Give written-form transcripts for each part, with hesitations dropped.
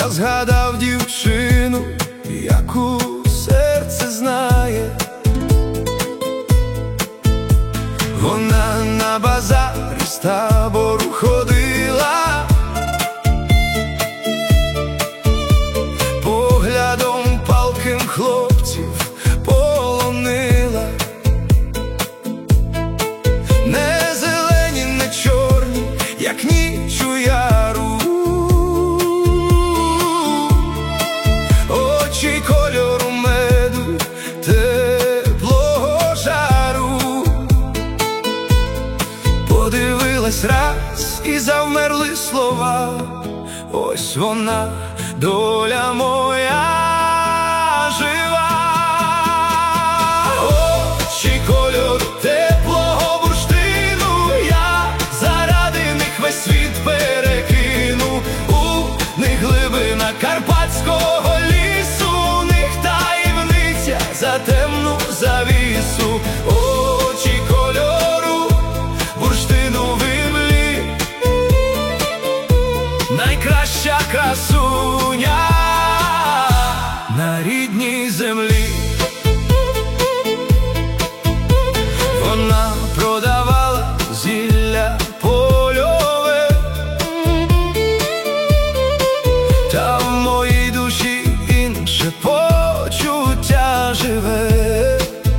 Я згадав дівчину, яку серце знає. Вона на базар з табору ходила, поглядом палким хлопців полонила. Не зелені, не чорні, як ніч у яру, очі кольору меду, теплого жару. Подивилась раз і завмерли слова. Ось вона, доля моя жива. Очі кольору теплого бурштину, я заради них весь світ перекину. У них глибина карпатського лісу, у них таємниця за темну завісу. Очі кольору бурштинової, найкраща красуня на рідній землі. Вона продавала зілля польове, та в моїй душі інше почуття живе.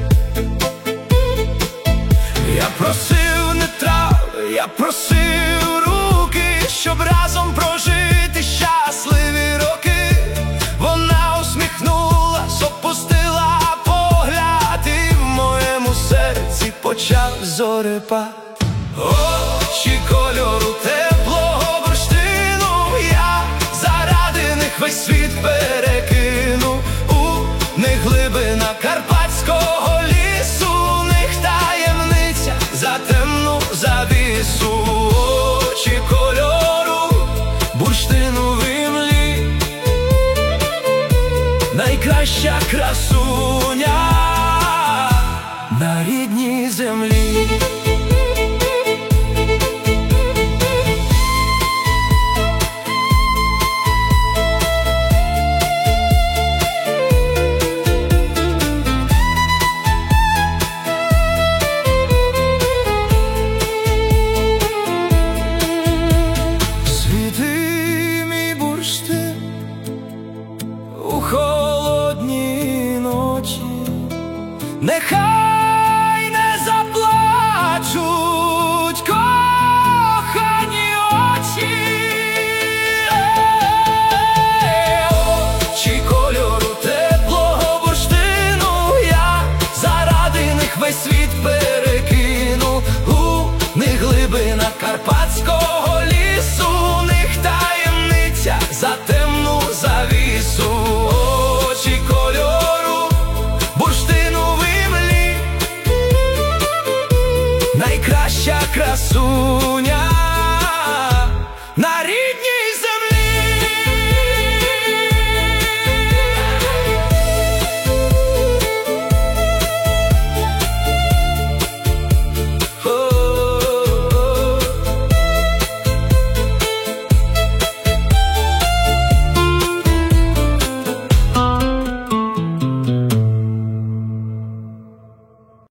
Я просив не трави, я просив руки, щоб разом прожити щасливі роки. Вона усміхнулась, опустила погляд, і в моєму серці почав зорепад. Очі кольору теплого бурштину, я заради них весь світ перекину. У них глибина карпатського лісу, у них таємниця за темну завісу. Очі кольору бурштинової, найкраща красуня на рідній землі. У холодні ночі нехай не заплачуть кохані очі. Очі кольору теплого бурштину, я заради них весь світ перекину. У них глибина карпатського лісу, у них таємниця за темну завісу. Очі кольору бурштинової, найкраща красуня